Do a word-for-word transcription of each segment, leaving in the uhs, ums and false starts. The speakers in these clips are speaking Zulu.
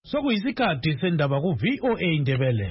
Sokuyisikhathi sendaba ku V O A Indebele.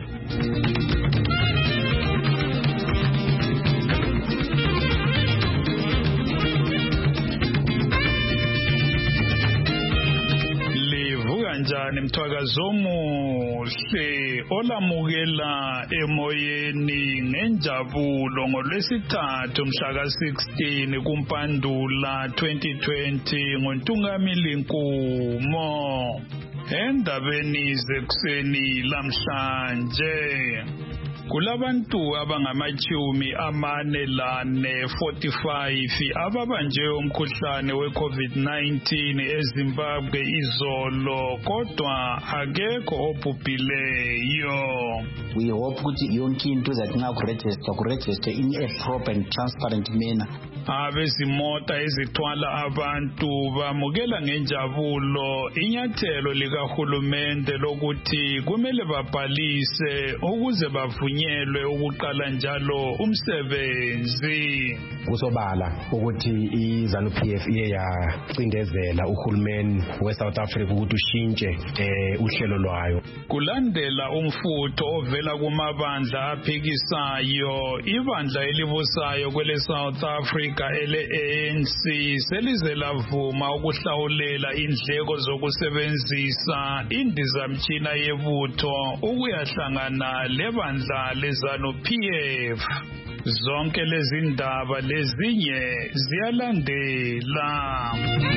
Livuka njani mthwakazo omuhle olamukela emoyeni ngenjabulo ngolwesithathu mhla ka sixteen kuMpandula twenty twenty ngoNtungamili Nkumo. Endabeni zekuseni lamhlanje kulabantu abangamachumi amane lane forty-five ababanjwe umkhuhlane we COVID nineteen eZimbabwe izolo kodwa akekho obhubhileyo. We hope ukuthi yonke into zathi kuregister kuregister in a proper and transparent manner. Abezimota ezithwala abantu bamukela ngenjabulo inyathelo likahulumende lokuthi kumele babhalise ukuze bavunyelwe ukuqala njalo umsebenzi. Kusobala ukuthi iZANU-P F iye yacindezela uhulumeni weSouth Africa ukuthi ushintshe eh uhlelo lwayo. Kulandela umfutho ovela kumabandla aphikisayo, ibandla elibusayo kwele South Africa ele-A N C selize lavuma ukuhlawulela indleko zokusebenzisa indizamtshina yebutho ukuyahlangana lebandla leZANU-P F. Zonke lezi ndaba lezinye ziyalandela.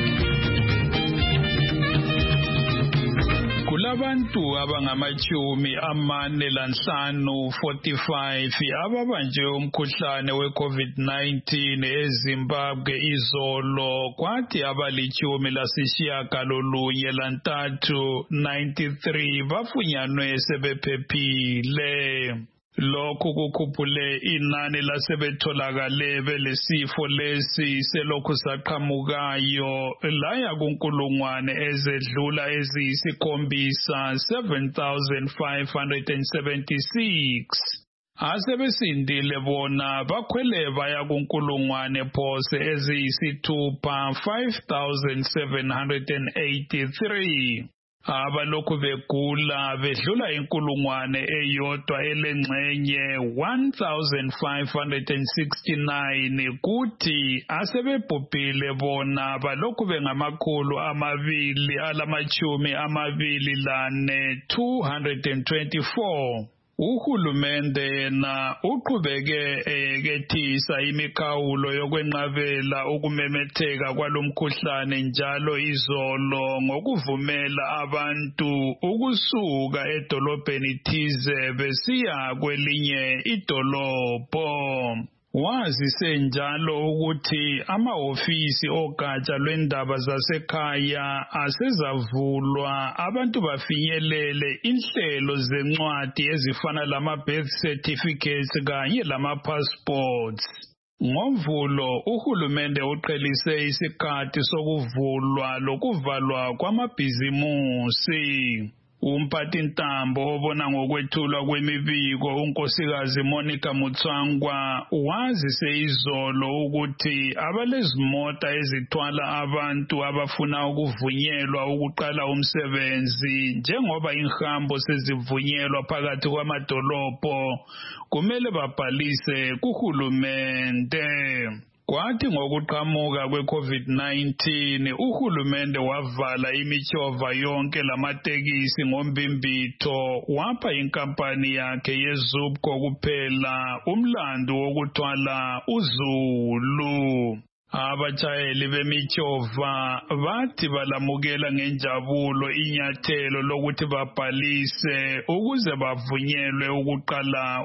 Kulabantu abangamachumi amane lanhlanu forty-five ababanjwe umkhuhlane we COVID nineteen eZimbabwe izolo kwathi abalichumi lasishiyagalolunye lantathu ninety-three bafunyanwe sebephephile. Lokhu kukhuphule inani lasebetholakale belesifo lesi selokhu saqhamukayo laya kunkulungwane ezedlula eziyisikhombisa seven thousand five hundred seventy-six. Asebesindile bona bakhwele baya kunkulungwane phose eziyisithupha five thousand seven hundred eighty-three. Abalokhu begula bedlula inkulungwane eyodwa elengxenye one thousand five hundred sixty-nine kuthi asebebhubhile bona balokhu bengamakhulu amabili alamachumi amabili lane two hundred twenty-four. Uhulumende yena uqhubeke ekethisa imikhawulo yokwenqabela ukumemetheka kwalomkhuhlane njalo izolo ngokuvumela abantu ukusuka edolobheni thize besiya kwelinye idolobho. Wazise njalo ukuthi amahofisi ogatsha lwendaba zasekhaya asezavulwa abantu bafinyelele inhlelo zencwadi ezifana lama birth certificates kanye lama passports. Ngovulo uhulumende uqhelise isikhathi sokuvulwa lokuvalwa kwamabhizimusi. Umphathintambo obona ngokwethulwa kwemibiko unkosikazi Monica Mutswangwa wazise izolo ukuthi abalezimota ezithwala abantu abafuna ukuvunyelwa ukuqala umsebenzi njengoba inhambo sezivunyelwa phakathi kwamadolobho kumele babhalise kuhulumende. Kwathi ngokuqhamuka kwe-COVID nineteen uhulumende wavala imichova yonke lamatekisi ngombimbitho wapha inkampani yakhe yeZUBCO kuphela umlandu wokuthwala uZulu. Abatshayeli bemichova bathi balamukela ngenjabulo inyathelo lokuthi babhalise ukuze bavunyelwe ukuqala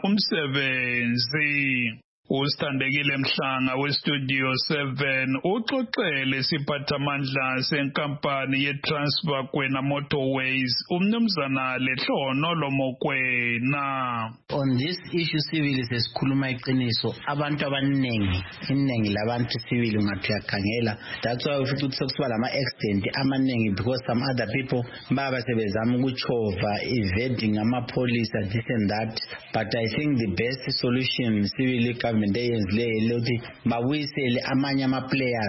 umsebenzi. Usithandekile Mhlanga weStudio seven uxoxele siphathamandla senkampani yeTransvakwena Motorways umnumzana Lehlono Lomokwena. On this issue civil sesikhuluma iqiniso abantu abaningi iningi labantu civil ungathi yakhangela that's why ufithi ukuthi sokusiba lama accident amaningi because some other people baba sebezama ukuchova evading amapolice this and that, but I think the best solution civil government eyenzile ukuthi babuyisele amanye ama players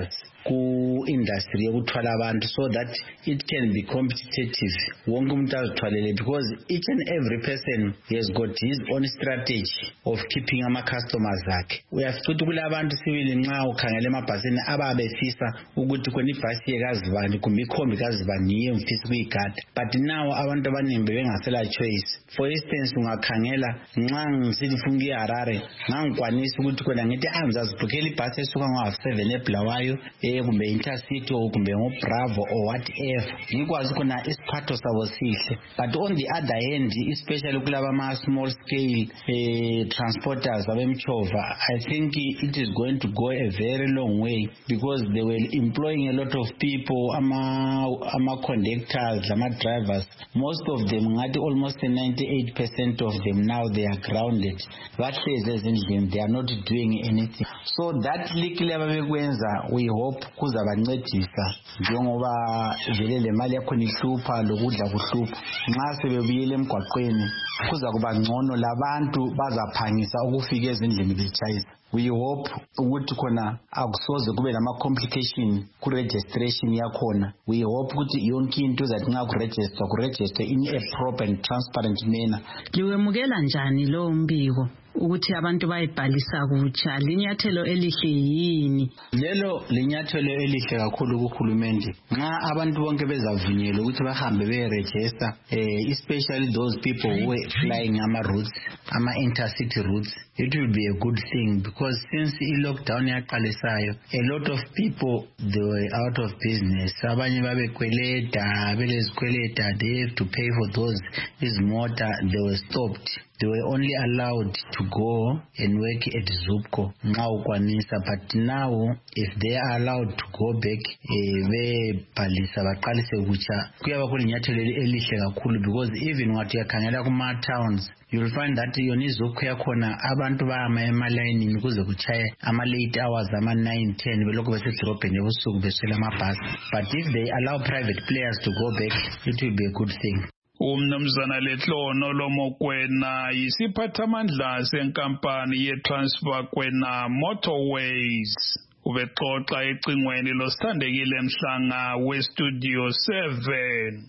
ku-industry yokuthwala abantu so that it can be competitive. Wonke umuntu azithwalele because each and every person has got his own strategy of keeping ama-customers akhe. Uyafica ukuthi kule abantu sibili nxa ukhangela emabhasini ababefisa ukuthi khona ibhasi yekazibani kumbe ikhombi kazibani yiyo mfisa ukuyigada. But now abantu abaningi bebengasela choice. For instance, ungakhangela nxa ngisithi funa ukuya eHarare ngangikwanisa ukuthi khona ngithi angizazibhukhela ibhasi esuka ngo-half seven eBulawayo eh kumbe Intercity or kumbe ngo-Bravo or whatever. Ngikwazi khona isiphatho sabo sihle. But on the other hand, especially kulaba ama-small scale eh, transporters abemchova, I think it is going to go a very long way because they were employing a lot of people, ama, ama conductors, ama drivers. Most of them, almost ninety-eight percent of them now they are grounded. That says they are not doing anything. So that likile ababekwenza, we hope kuzabancedisa njengoba vele le mali yakhona ihlupha lokudla kuhlupha. Nxa sebebuyele emgwaqweni kuza kuba ngcono labantu bazaphangisa ukufika ezindlini betshayisa. We hope ukuthi khona akusoze kube nama complication ku registration yakhona. We hope ukuthi yonke into zathi nxa ku register ku register in a proper and transparent manner. Liwemukela njani lo mbiko ukuthi abantu bayibhalisa kutsha? Linyathelo elihle yini? Lelo linyathelo elihle kakhulu kuhulumende. Nxa abantu bonke bezavunyelwa ukuthi bahambe beregister, eh, especially those people who are flying ama routes, ama intercity routes, it will be a good thing because since i-lockdown yaqalisayo, a lot of people they were out of business. Abanye babekweleta, belezikweleta, they have to pay for those izimota, they were stopped. They were only allowed to go and work at Zupco now kwanisa, but now if they are allowed to go back bebhalisa baqalise kutsha kuyaba kulinyathelo elihle kakhulu because even wathi yakhangela kuma towns you'll find that yona izupco yakhona abantu bayama emalayinini kuze kuchaye ama late hours ama nine ten belokhu besedrobheni ebusuku beswela amabhasi. But if they allow private players to go back, it will be a good thing. Umnumzana Letlono Lomokwena yisiphathamandla senkampani ye-Transfer Kwena Motorways. Ubexoxa ecingweni losithandekile Mhlanga we-Studio seven.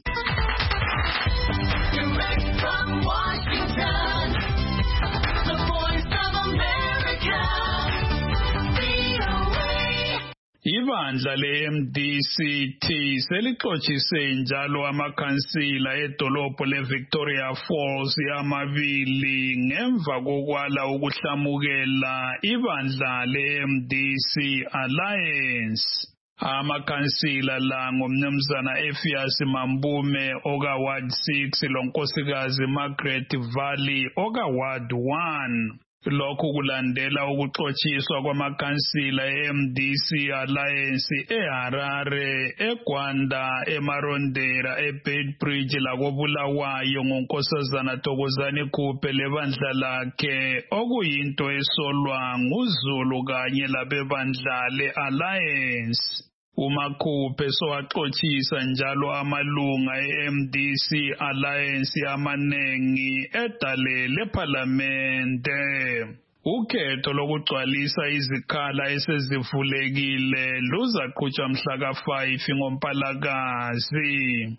Direct from Washington, the Voice of America, V O A. Ibandla le-M D C T selixotshiswe njalo amakhansila edolobho le-Victoria Falls yamabili ngemva kokwala ukuhlamukela ibandla le-M D C Alliance. Amakhansila la ngomnumzana Ephias Mambume oka Ward six lonkosikazi Margaret Valley oka Ward one. Lokhu kulandela ukuxotshiswa kwamakhansila e-M D C Alliance eHarare, eGwanda, eMarondera, eBedbridge lakobulawayo ngonkosazana Thokozani Khuphe lebandla lakhe okuyinto esolwa nguZulu kanye labebandla le-Alliance. uMakhuphe sowaxothisa njalo amalunga e-M D C Alliance amanengi edale leParlamente. Ukhetho lokugcwalisa izikhala esezivulekile luzaqhutshwa mhla ka five ngoMpalakazi.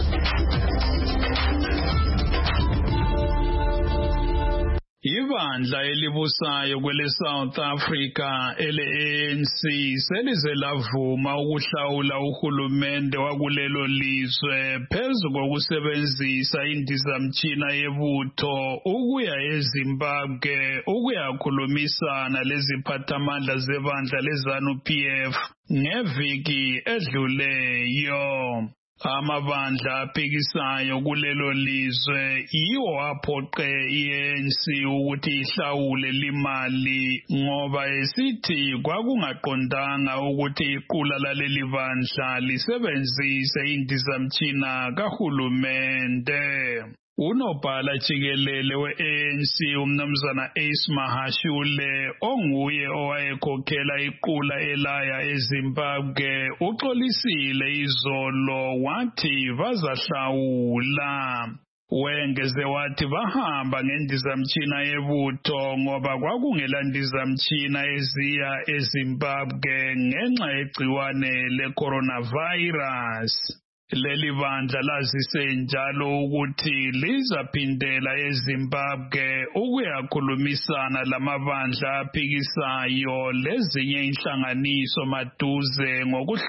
Ibandla elibusayo kwele South Africa ele-A N C selize lavuma ukuhlawula uhulumende wakulelo lizwe phezu kokusebenzisa indizamtshina yebutho ukuya eZimbabwe ukuyakhulumisana leziphathamandla zebandla leZANU P F ngeviki edluleyo. Amabandla aphikisayo kulelo lizwe yiwo aphoqe i-A N C ukuthi ihlawule limali ngoba esithi kwakungaqondanga ukuthi iqula laleli bandla lisebenzise indizamtshina kahulumende. Unobhala jikelele we-A N C umnumzana Ace Mahashule onguye owayekhokhela iqula elaya eZimbabwe uxolisile izolo wathi bazahlawula. Wengeze wathi bahamba ngendizamtshina yebutho ngoba kwakungela ndizamtshina eziya eZimbabwe ngenxa yegciwane le-coronavirus. Leli bandla lazise njalo ukuthi lizaphindela eZimbabwe ukuyakhulumisana lamabandla aphikisayo lezinye inhlanganiso maduze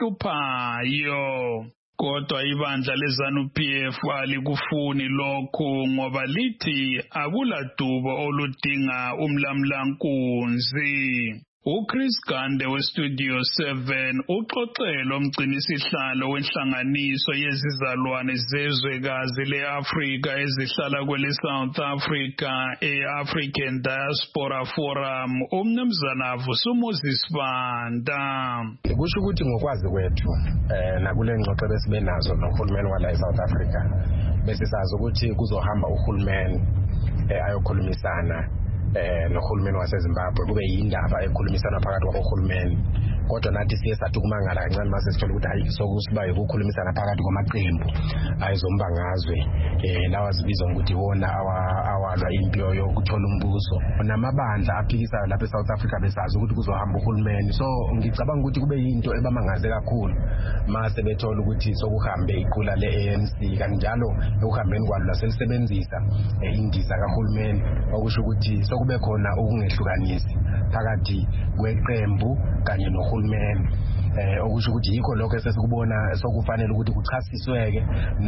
ngokuhluphayo. Kodwa ibandla leZANU-P F alikufuni lokhu ngoba lithi akuladubo oludinga umlamlankunzi. uChris Gande weStudio seven uxoxele umgcinisihlalo wenhlanganiso yezizalwane zezwekazi le-Afrika ezihlala kwele South Africa e-African Diaspora Forum umnumzana Vusumuzi Sibanda. Kusho ukuthi ngokwazi kwethu eh nakule ngxoxo besibe nazo nohulumeni wala eSouth Africa bese sazi ukuthi kuzohamba uhulumeni eh ayokhulumisana eh nohulumeni waseZimbabwe kube yindaba ekhulumisana phakathi kwabohulumeni. Kodwa nathi siye sathi kumangala kancane mase sithola ukuthi hayi sokusiba ukukhulumisana phakathi kwamaqembu ayizombangazwe eh lawa zibiza ukuthi wona awalwa impilo yokuthola umbuso namabandla aphikisayo lapha eSouth Africa besazi ukuthi kuzohamba uhulumeni. So ngicabanga ukuthi kube yinto ebamangaze kakhulu mase bethola ukuthi sokuhambe iqula le-A N C kanjalo ukuhambeni kwalo laselisebenzisa indiza kahulumeni okusho ukuthi sokube khona ukungehlukanisi phakathi kweqembu kanye nohulumeni. Eh okusho ukuthi yikho lokho esesikubona sokufanele ukuthi kuchasisweke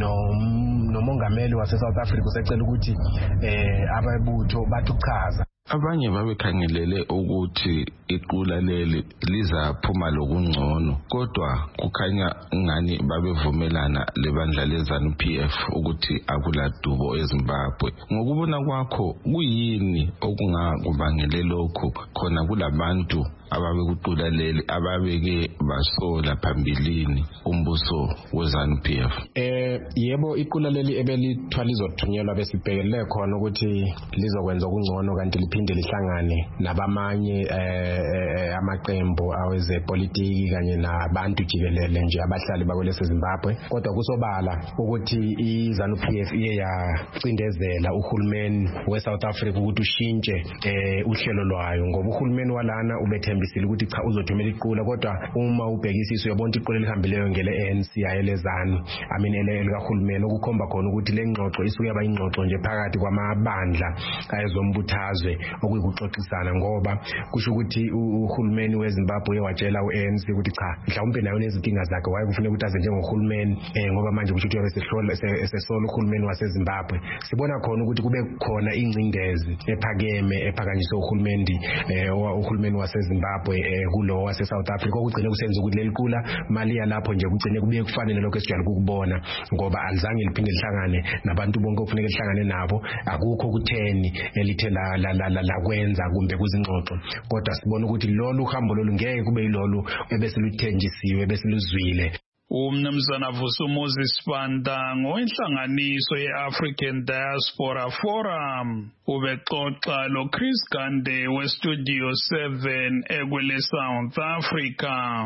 nomongameli wase South Africa usecela ukuthi eh ababutho bathuchaza. Abanye babekhangelele ukuthi iqula leli lizaphuma lokungcono kodwa kukhanya ngani babevumelana lebandla leZANU-P F ukuthi akuladubo eZimbabwe. Ngokubona kwakho kuyini okungakubangele lokho khona kulabantu ababekuqula leli ababeke basola phambilini umbuso weZANU-P F? Eh yebo iqula leli ebelithwala izothunyelwa besibhekelele khona ukuthi lizokwenza okungcono kanti liphinde lihlangane nabamanye eh amaqembu awezepolitiki kanye nabantu jikelele nje abahlali bakwelese Zimbabwe. Kodwa kusobala ukuthi iZANU-P F iye yacindezela uhulumeni weSouth Africa ukuthi ushintshe eh uhlelo lwayo ngoba uhulumeni walana ubethembisile ukuthi cha uzothumela iqula kodwa uma ubhekisisa uyabona iqula lihambileyo ngele-A N C ayelezani I mean elekahulumeni okukhomba khona ukuthi le ngxoxo isuke yaba ingxoxo nje phakathi kwamabandla ayezombuthaze okuyikuxoxisana ngoba kusho ukuthi uhulumeni weZimbabwe watshela u-A N C ukuthi cha mhlawumbe nayo nezinkinga zakhe waye kufanele ukuthi aze njengohulumeni eh ngoba manje kusho ukuthi uyabesehlola esesola uhulumeni waseZimbabwe. Sibona khona ukuthi kube khona ingcindezi ephakeme ephakanyiswe uhulumeni eh uhulumeni waseZimbabwe eh kulo wase South Africa okugcina kusenza ukuthi leli qula mali yalapho nje kugcine kubuye kufanele lokho esijwayele ukubona ngoba alizange liphinde lihlangane nabantu bonke okufanele lihlangane nabo. Akukho kutheni elithe la la la kwenza kumbe kuzingxoxo kodwa sibona ukuthi lolu uhambo lolu ngeke kube yilolu ebesiluthenjisiwe ebesiluzwile. Umnumzana Vusumuzi Sibanda ngowenhlanganiso ye-African Diaspora Forum ubexoxa loChris Gande weStudio seven ekwele South Africa.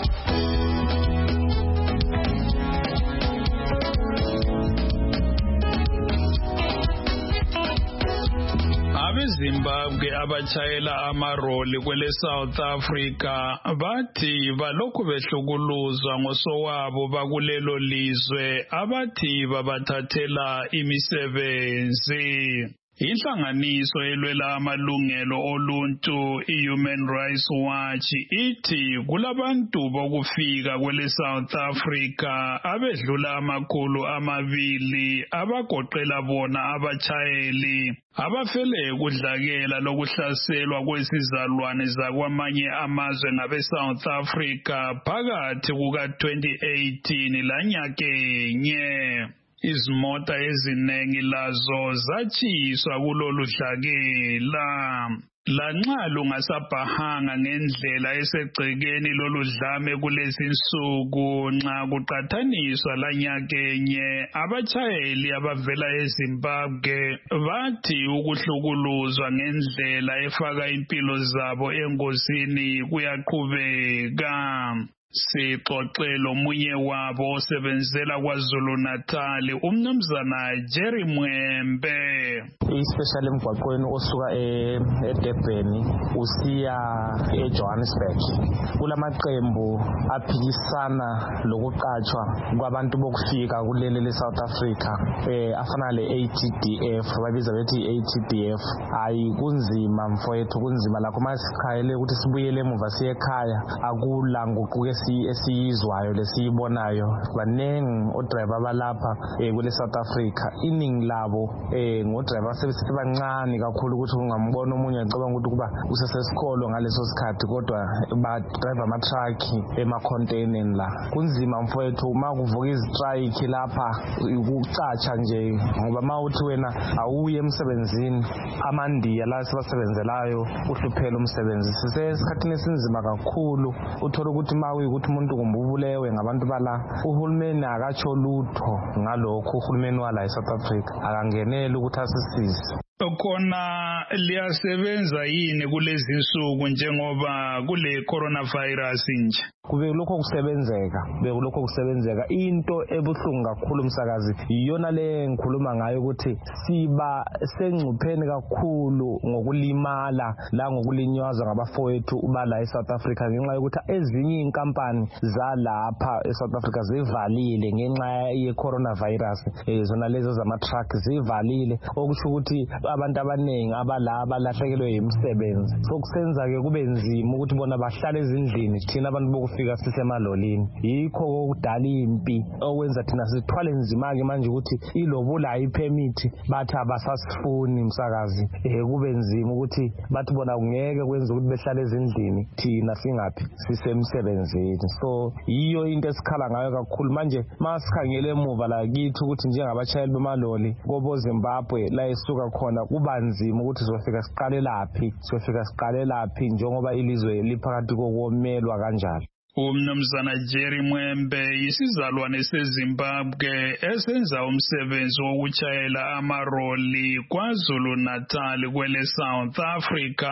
abeZimbabwe abachayela amaroli kwele South Africa bathi balokhu behlukuluzwa ngosowabo bakulelo lizwe abathi babathathela imisebenzi. Inhlanganiso elwela amalungelo oluntu iHuman Rights Watch ithi kulabantu bokufika kwele South Africa abedlula amakhulu amabili abagoqela bona abachayeli abafele kudlakela lokuhlaselwa kwesizalwane zakwamanye amazwe ngabe South Africa phakathi kuka twenty eighteen lanyakenye. Izimota eziningi lazo zatshiswa kulolu dlakela. Lanxa lungasabhahanga ngendlela esegcekeni lolu dlame kulezi insuku nxa kuqathaniswa lanyakenye abachayeli abavela eZimbabwe bathi ukuhlukuluzwa ngendlela efaka impilo zabo engozini kuyaqhubeka. Sixoxela omunye wabo osebenzela KwaZulu Natal umnumzana Jerry Mwembe. Especially emgwaqweni osuka eDurban usiya eJohannesburg. Kulamaqembu aphikisana lokuqatshwa kwabantu bokufika kuleli leSouth Africa eh afana le-A T D F babiza bethi i-A T D F. Hayi kunzima mfowethu kunzima lakho masikhayele ukuthi sibuyele emuva siye ekhaya akula nguquke esiyizwayo lesiyibonayo. Banengi odriver abalapha kule South Africa iningi labo eh ngodriver sebancane kakhulu ukuthi ungambona omunye acabanga ukuthi kuba usesesikolo ngaleso sikhathi kodwa ba driver ama truck ema container la. Kunzima mfowethu uma kuvuka izistrike lapha ukucatsha nje ngoba mawuthi wena awuye emsebenzini amandiya la sebasebenzelayo uhluphela umsebenzi. Sisesikhathini esinzima kakhulu uthola ukuthi mawe ukuthi umuntu kumbubulewe ngabantu bala. Uhulumeni akatsho lutho ngalokho uhulumeni wala eSouth Africa akangenele ukuthi asisize. Khona liyasebenza yini kulezi insuku njengoba kule coronavirus nje? Kube lokho kusebenzeka beke lokho kusebenzeka into ebuhlungu kakhulu umsakazi iyona le ngikhuluma ngayo ukuthi siba sengcupheni kakhulu ngokulimala la ngokulinyazwa ngabafowethu ubala eSouth Africa ngenxa yokuthi ezinye inkampani zalapha eSouth Africa zivalile ngenxa ye coronavirus zona lezo zama truck zivalile okusho ukuthi abantu abanengi abala balahlekelwe imisebenzi. So kusenza ke kube nzima ukuthi bona bahlale ezindlini thina abantu bokufika sisemalolini. Yikho okudala impi okwenza thina sithwale nzima ke manje ukuthi ilobula ipermit bathi abasasifuni umsakazi. Eh kube nzima ukuthi bathi bona kungeke kwenza ukuthi behlale ezindlini thina singapi sisemsebenzini. So iyo into esikhala ngayo kakhulu manje masikhangele emuva la kithi ukuthi njengabashayeli bemaloli kobo Zimbabwe la esuka khona kuba nzima ukuthi sizofika siqale laphi sizofika siqale laphi njengoba ilizwe liphakathi kokumelwa kanjalo. Umnumzana Jerry Mwembe isizalwane seZimbabwe esenza umsebenzi wokuchayela amaroli KwaZulu Natal kwele South Africa.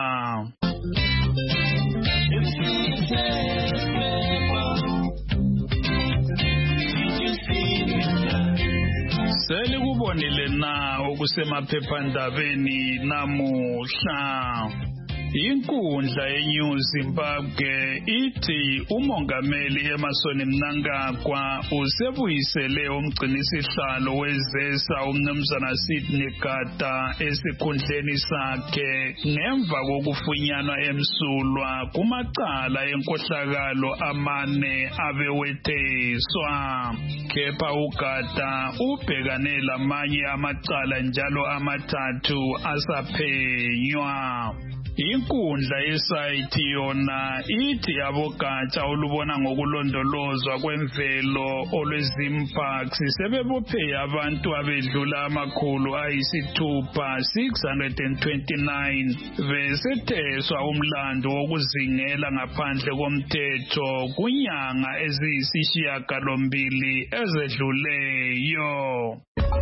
Sele kubonile na okusemaphephandabeni namuhla. Inkundla yeNew Zimbabwe ithi umongameli Emmerson Mnangagwa usebuyisele umgcinisihlalo wezesa umnumzana Sydney Gata esikhundleni sakhe ngemva kokufunyanwa emsulwa kumacala enkohlakalo amane abewetheswa. Kepha uGata ubhekane lamanye amacala njalo amathathu asaphenywa. Inkundla yesayithi yona ithi abogatsha olubona ngokulondolozwa kwemvelo olwezimparks sebebophe abantu abedlula amakhulu ayisithupha six hundred twenty-nine besetheswa umlando wokuzingela ngaphandle komthetho kunyanga eziyisishiyagalombili ezedluleyo.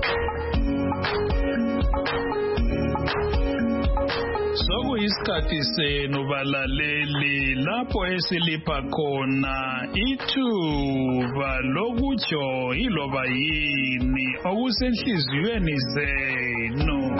Sokuyisikhathi senu balaleli lapho esilipha khona ithuba lokutsho iloba yini okusenhliziyweni zenu.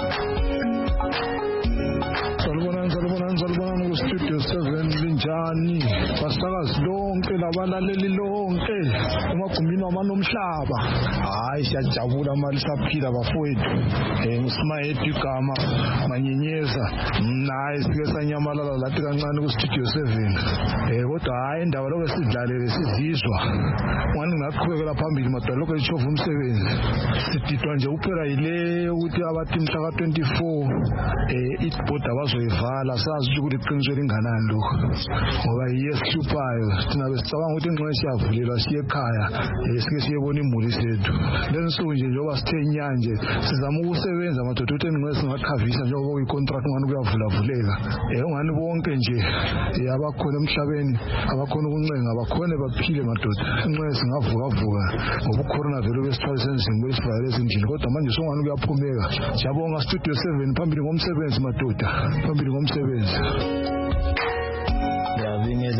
Salubonani salubonani salubonani ku Studio seven linjani basakazi lonke labalaleli lonke emagumbini wamanomhlaba. Hayi siyajabula mali saphila bafowethu eh ngisimayethu igama manyenyeza mna isike sanyamalala lathi kancane ku Studio seven eh kodwa hayi indaba lokho sidlalele sizizwa ngani ngaqhubekela phambili madwa lokho ishovu umsebenzi sididwa nje kuphela yile ukuthi abathi mhla ka twenty-four eh ibhoda bazoyivala sazi ukuthi iqiniso linganani lokho ngoba yesihluphayo thina besicabanga ukuthi ingxenye siyavulelwa siye ekhaya esike siyebona imuli sethu lensuku nje njengoba sithe nyanje sizama ukusebenza madoda ukuthi engqenye singakhavisa njengoba kuyicontract ngani kuyavula vuleka eh ungani bonke nje abakhona emhlabeni abakhona ukuncenga abakhona baphile madoda engqenye singavuka vuka ngoba ucorona vele besithwalise enzima besivale ezindlini kodwa manje songani kuyaphumeka. Siyabonga Studio seven phambili ngomsebenzi madoda phambili ngomsebenzi. Ngiyabingelela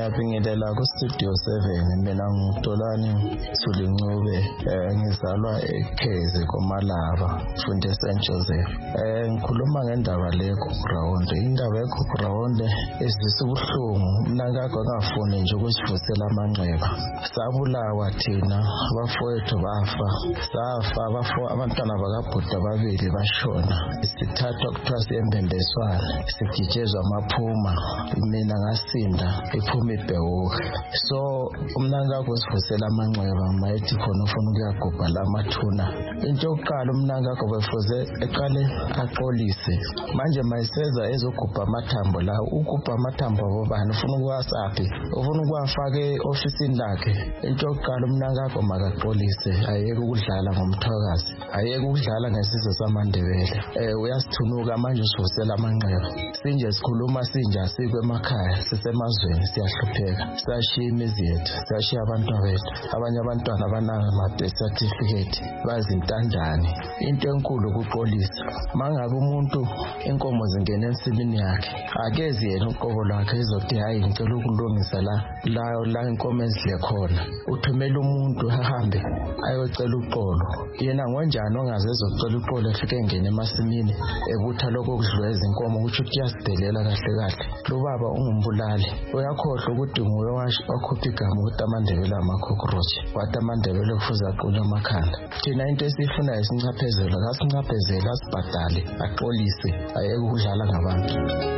Ngiyabingelela ku Studio seven. Mina ngutolani Sulincube, eh ngizalwa eKheze koMalava, Funde Saint Joseph. Eh ngikhuluma ngendaba le Ground. Indaba ye Ground ezisa ubuhlungu. Mina ngakho ngafuni nje ukusivusela amanxeba. Sabulawa thina abafowethu bafa. Safa abafo abantwana bakabhuda babili bashona. Sithathwa kuthiwa siyembembeswana. Sigijezwa amaphuma. Mina ngasinda iphuma ibhewuka. So umnanga kusivusela amanxeba mayithi khona ufuna ukuyagubha la mathuna. Into yokuqala umnanga akho befuze eqale aqolise. Manje mayiseza ezogubha amathambo la ugubha amathambo abobani ufuna ukuwasaphi ufuna ukuwafaka e-ofisini lakhe. Into yokuqala umnanga akho makaqolise ayeke ukudlala ngomthokazi ayeke ukudlala ngesizwe samaNdebele. Eh uyasithunuka manje usivusela amanxeba. Sinje sikhuluma sinje asikwe emakhaya sisemazweni siyahlupheka. Sashiya imizi yethu sashiya abantwana bethu abanye abantwana abananga ama-birth certificate bazintandane. Into enkulu ukuqolisa mangabe umuntu inkomo zingena ensimini yakhe akezi yena uqobo lwakhe izothi hayi ngicela ukulungisa la la la inkomo ezidle khona uthumela umuntu ahambe ayocela uqolo. Yena ngonjani ongaze ezocela uqolo efike engene emasimini ebutha lokho kudlwa izinkomo ukuthi uyasidelela kahle kahle. Lo baba ungumbulali uyakhohlwa ukuthi nguye wakhupha igama ukuthi amaNdebele ama-cockroach wathi amaNdebele kufuze aqule amakhanda. Thina into esifunayo sincaphezela kasincaphezela asibhadale axolise ayeke ukudlala ngabantu.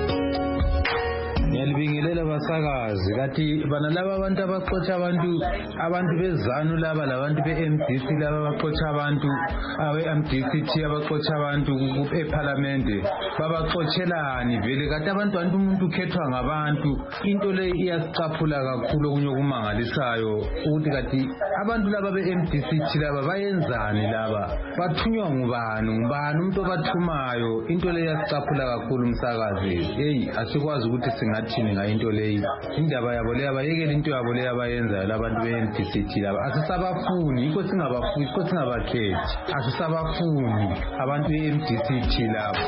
Ngiyalibingelela basakazi kathi bana laba abantu abaxotsha abantu abantu bezanu laba labantu be-M D C laba abaxotsha abantu abe-M D C T abaxotsha abantu eParliament babaxotshelani vele kathi abantu abantu umuntu ukhethwa ngabantu. Into le iyasicaphula kakhulu okunye okumangalisayo ukuthi kathi abantu laba be-M D C T laba bayenzani laba bathunywa ngubani ngubani umuntu obathumayo. Into le iyasicaphula kakhulu umsakazi. Hey asikwazi ukuthi singa thini ngayo into leyi. Indaba yabo le abayekela into yabo le abayenzayo labantu be-M D C T laba asisabafuni yikho singabafuni yikho singabakhethi asisabafuni abantu be-M D C T laba.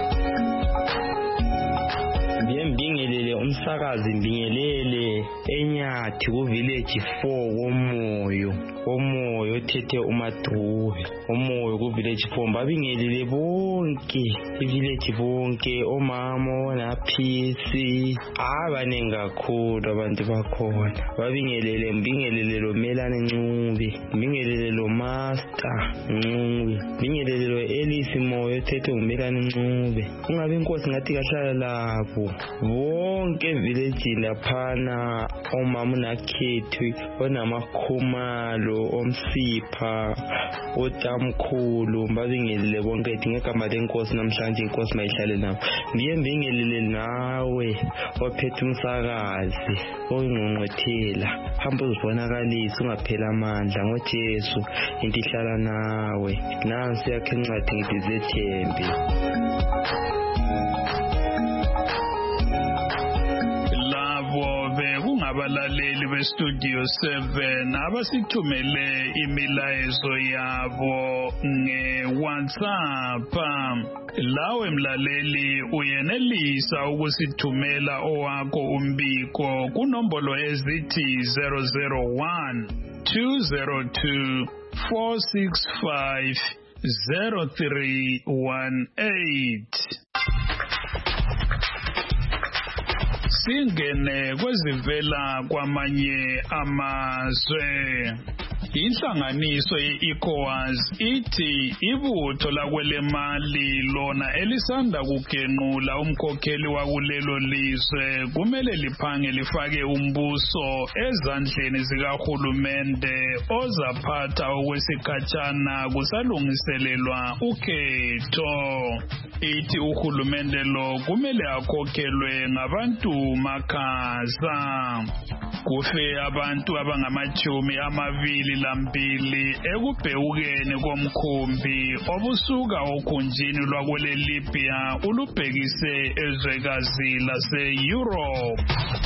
Mbingelele umsakazi mbingelele eNyathi ku village four komoyo komoyo thethe uMadruve komoyo ku village four mbabingelele bonke i village bonke omama na P C abanengi kakhulu abantu bakhona babingelele mbingelele lo Melane Ncube mbingelele lo Master Ncube mbingelele lo Elise Moyo thethe uMelane Ncube ungabe inkosi ngathi kahlala lapho bonke village laphana omama nakhethi onamakhumalo omsipha otamkhulu mbabingelele bonke ngegama lenkosi namhlanje inkosi mayihlale nabo ndiye mbingelele nawe ophethe umsakazi oyingqongqothela hamba uzibonakalisa ungaphela amandla ngoJesu into ihlala nawe nansi yakhe incwadi ngithi zethembe. Abalaleli beStudio seven abasithumele imilayezo yabo ngeWhatsApp. Lawe mlaleli uyenelisa ukusithumela owakho umbiko kunombolo ezithi zero zero one two zero two four six five zero three one eight. Singene kwezivela kwamanye amazwe. Inhlanganiso ye-ECOWAS ithi ibutho lakwelemali lona elisanda kugenqula umkhokheli wakulelo lizwe kumele liphange lifake umbuso ezandleni zikahulumende ozaphatha okwesikhatshana kusalungiselelwa ukhetho. Ithi uhulumende lo kumele akhokhelwe ngabantu makhaza. Kufe abantu abangamachumi amabili lambili ekubhekukeni komkhumbi obusuka okhunjini lwakwele Libya ulubhekise ezwekazi lase-Europe.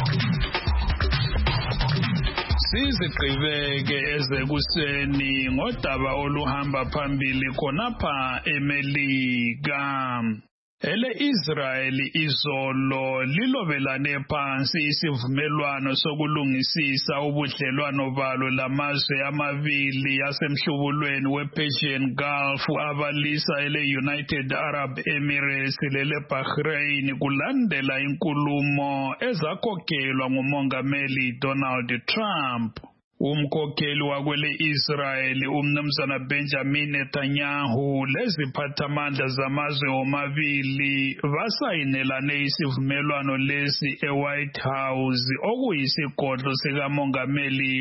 Sizigqibeke ezekuseni ngodaba oluhamba phambili khonapha eMelika. Ele Israel izolo lilobelane phansi isivumelwano sokulungisisa ubudlelwano balo lamazwe amabili asemhlubulweni wePersian Gulf abalisa ele United Arab Emirates lele Bahrain kulandela inkulumo ezakhokhelwa ngumongameli Donald Trump. Umkhokheli wakwele Israel umnumzana Benjamin Netanyahu leziphathamandla zamazwe omabili basayinelane isivumelwano lesi eWhite House okuyisigodlo sikamongameli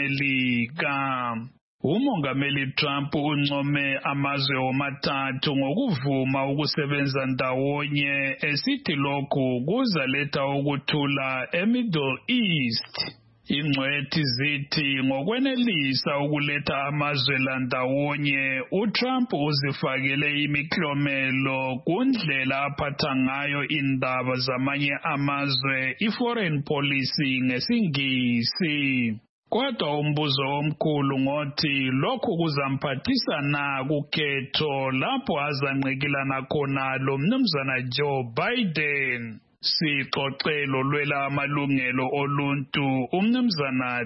weMelika. Umongameli Trump uncome amazwe omathathu ngokuvuma ukusebenza ndawonye esithi lokhu kuzaletha ukuthula eMiddle East. Ingcwethi zithi ngokwenelisa ukuletha amazwe la ndawonye uTrump uzifakele imiklomelo kundlela aphatha ngayo indaba zamanye amazwe iforeign policy ngesingisi. Kodwa umbuzo omkhulu ngothi lokhu kuzamphathisa na kukhetho lapho azanqikilana khona lo mnumzana Joe Biden. Sixoxelo lwela amalungelo oluntu umnumzana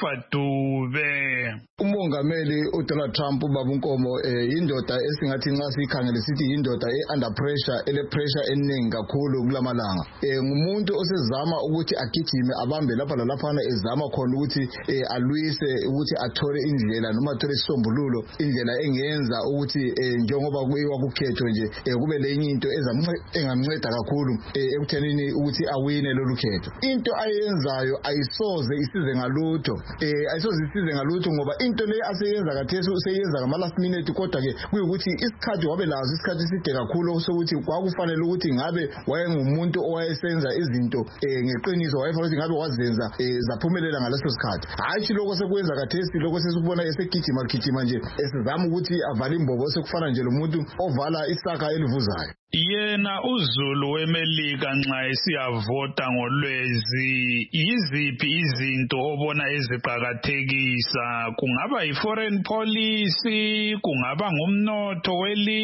Difadube. Umongameli uDonald Trump babunkomo indoda esingathi nxa sikhangele sithi indoda e-under pressure ele pressure eningi kakhulu kulamalanga. Ngumuntu osezama ukuthi agijime abambe lapha lalaphana ezama khona ukuthi alwise ukuthi athole indlela noma athole isombululo indlela engenza ukuthi njengoba kuyiwa kukhetho nje kube lenye into engamnceda kakhulu ekutheni ukuthi awine lolu khetho. Into ayenzayo ayisoze isize ngalutho eh ayisoze isize ngalutho ngoba into le aseyenza kathesi useyenza ngama last minute kodwa ke kuyukuthi isikhathi wabe lazo isikhathi side kakhulu sokuthi kwakufanele ukuthi ngabe wayengumuntu owayesenza izinto eh ngeqiniso wayefanele ukuthi ngabe wazenza zaphumelela ngaleso sikhathi. Hayi lokho sekwenza kathesi lokho sesibona esegijima gijima nje esizama ukuthi avale imbobo sekufana nje lo muntu ovala isaka elivuzayo. Yena uZulu weMelika nxa esiyavota ngolwezi yiziphi izinto obona eziqhakathekisa kungaba iforeign policy kungaba ngumnotho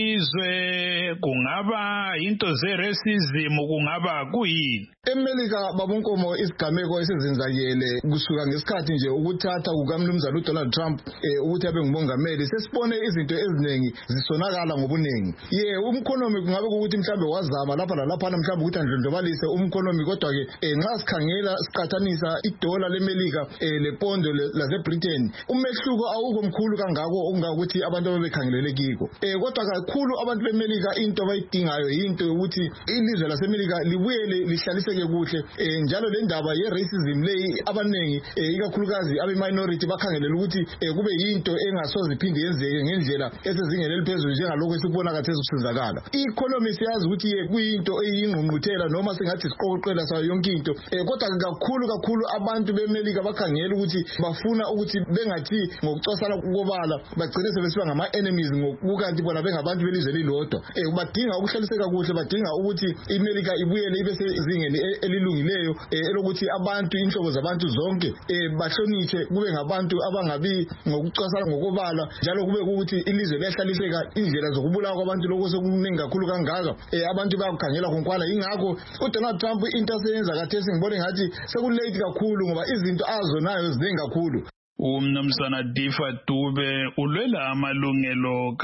welizwe kungaba into ze racism kungaba kuyini? eMelika babunkomo isigameko esizenzakele kusuka ngesikhathi nje ukuthatha kukamnumzana uDonald Trump ukuthi abe ngumongameli sesibone izinto eziningi zisonakala ngobunengi. Ye umkhonomi kungabe ukuthi mhlambe wazama lapha lalapha mhlambe ukuthi andlondlobalise umkhonomi kodwa ke nxa sikhangela siqathanisa idola leMelika lepondo laseBritain umehluko awukho mkhulu kangako okungakuthi abantu ababekhangelele kiko. Kodwa kakhulu abantu beMelika into abayidingayo into ukuthi ilizwe laseMelika libuyele lihlalise kuhle njalo le ndaba ye racism leyi abanengi ikakhulukazi abe minority bakhangelela ukuthi kube yinto engasoze iphinde yenzeke ngendlela esezingene eliphezulu njengalokho esibona kathesi kusenzakala. Economy siyazi ukuthi kuyinto eyingqungquthela noma singathi siqoqela sayo yonke into kodwa kakhulu kakhulu abantu beMelika bakhangela ukuthi bafuna ukuthi bengathi ngokucosana kokobala bagcine sebesiba ngama enemies ngokukanti bona bengabantu belizwe lilodwa. Badinga ukuhlaliseka kuhle badinga ukuthi iMelika ibuyele ibe sezingeni elilungileyo elokuthi abantu inhlobo zabantu zonke bahlonithe kube ngabantu abangabi ngokucosana ngokobala njalo kube ukuthi ilizwe lehlaliseka indlela zokubulawa kwabantu lokho sekuningi kakhulu kangaka abantu bayakhangela konkwala. Ingakho uDonald Trump into aseyenza kathesi ngibone ngathi sekulate kakhulu ngoba izinto azonayo ziningi kakhulu. Umnumzana Difadube ulwela amalungelo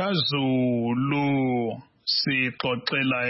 kaZulu sixoxela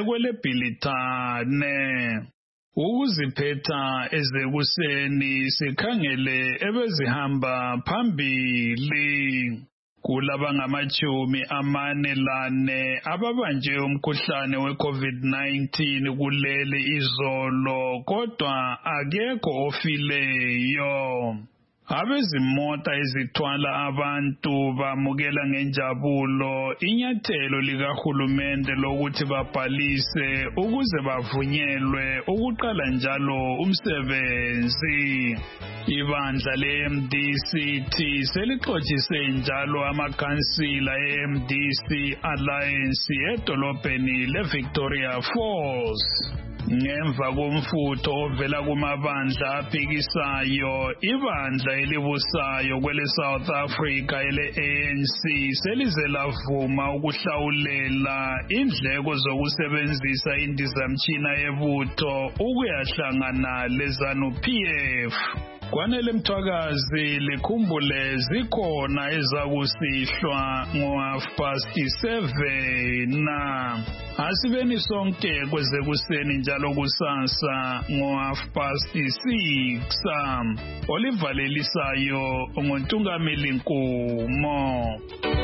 ekwelebhilithane. Ukuziphetha ezekuseni sikhangele ebezihamba phambili kulaba ngamachumi amane lane ababanje umkhuhlane weCovid nineteen kuleli izolo kodwa akekho ofileyo. Abezimota ezithwala abantu bamukela ngenjabulo inyathelo likahulumende lokuthi babhalise ukuze bavunyelwe ukuqala njalo umsebenzi. Ibandla le-M D C T selixotshiswe njalo amakhansila e-M D C Alliance edolobheni leVictoria Falls. Ngemva komfutho ovela kumabandla aphikisayo, ibandla elibusayo kwele South Africa ele-A N C selize lavuma ukuhlawulela indleko zokusebenzisa indizamtshina yebutho ukuyahlangana leZANU-P F. Kwanele Mthwakazi likhumbule zikhona ezakusihlwa ngo-half past seven na asibeni sonke kwezekuseni njalo kusasa ngo-half past six. Olivalelisayo nguntungameli Nkumo.